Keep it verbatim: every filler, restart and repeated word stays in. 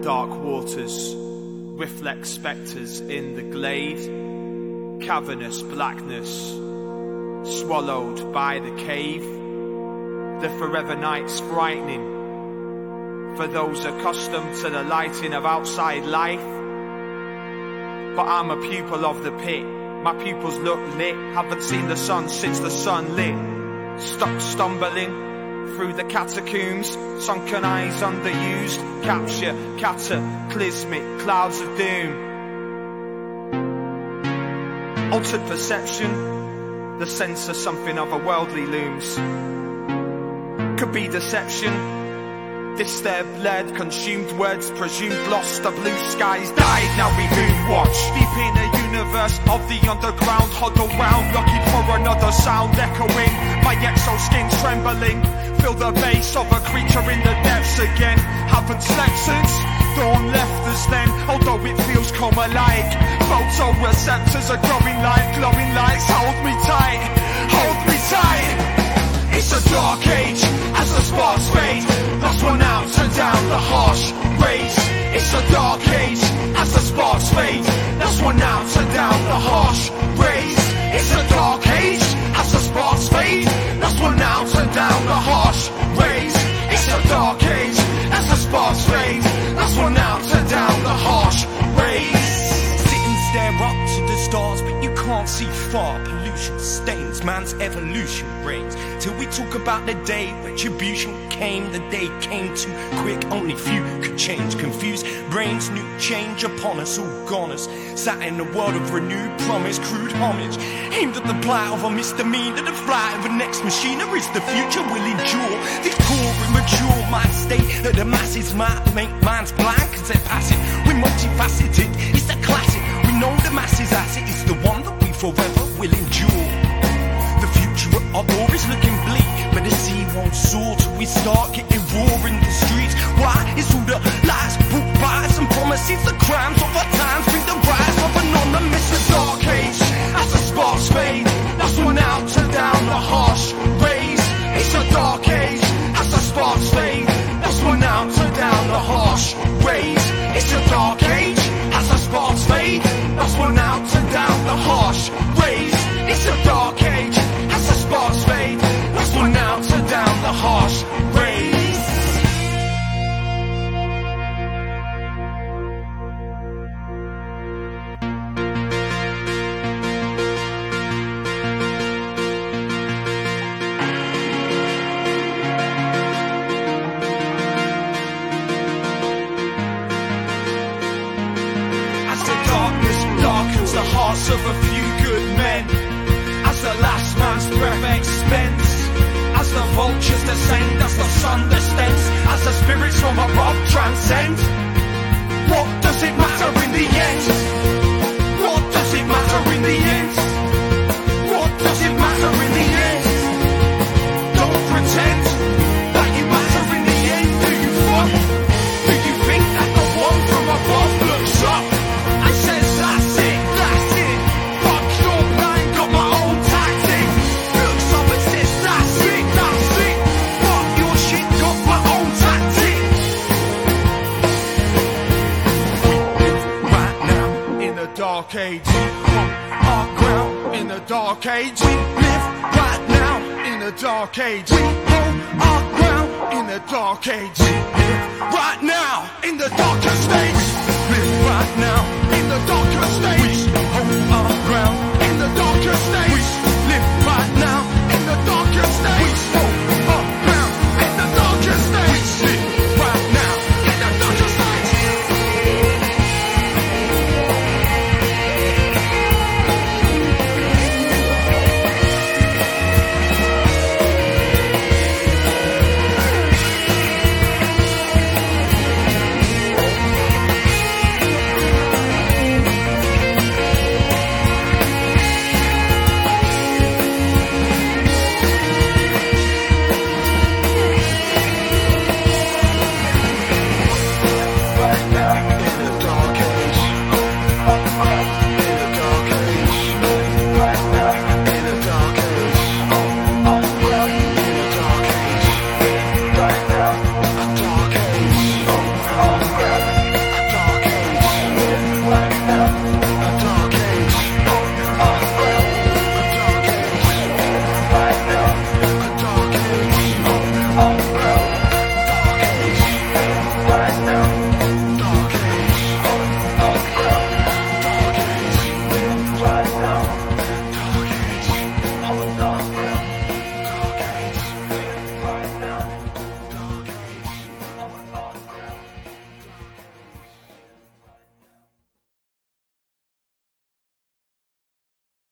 dark waters reflect spectres in the glade, cavernous blackness swallowed by the cave. The forever night's frightening for those accustomed to the lighting of outside life. But I'm a pupil of the pit, my pupils look lit, haven't seen the sun since the sun lit. Stuck stumbling through the catacombs, sunken eyes underused, capture, cataclysmic clouds of doom. Altered perception, the sense of something otherworldly looms. Could be deception, disturbed, led, consumed words, presumed lost, the blue skies died, now we move watch. Deep in a universe of the underground, huddle round, looking for another sound echoing, my exoskin trembling, feel the bass of a creature in the depths again. Haven't slept since dawn left us then, although it feels coma-like. Photoreceptors are glowing like glowing lights, hold me tight, hold me tight. It's a dark age, as the sparks fade, last one out and down the harsh rays. It's a dark age, as the sparks fade, last one out and down the harsh rays. It's a dark age, as the sparks fade, last one out and down the harsh rays. It's a dark age, as the sparks fade, last one out and down the harsh rays. Sit and stare up to the stars, but you can't see far. Pollution stains man's evolution reigns. Till we talk about the day retribution came, the day came too quick, only few could change. Confused brains, new change upon us, all goners. Sat in a world of renewed promise, crude homage, aimed at the plight of a misdemeanor. The flight of the next machinery is the future will endure. This poor immature mind state that the masses might make minds blank as they pass it. We're multifaceted, it's a classic. We know the masses asset is the one that we forever will endure. The future at our door is looking bleak, but the sea won't soar till we start getting raw in the streets. Why is all the lies brought by some promises? The crimes of our times bring the rise of anonymous. The dark age, as the sparks fade, last one out and down the harsh rays. It's a dark age, as the sparks fade, last one out and down the harsh rays. It's a dark age, as the sparks fade, last one out and down the harsh rays. It's a dark age, as the sparks fade, last one out and down the harsh rays. The hearts of a few good men, as the last man's breath expends, as the vultures descend, as the sun descends, as the spirits from above transcend. What does it matter in the end? What does it matter in the end? What does it matter in the end? Don't pretend that you matter in the end. Do you fuck? Do you think that the one from above looks up and says that's it? Dark age, our ground in the dark age. We live right now in the dark age. We hold our ground in the dark age. We live right now in the darkest age.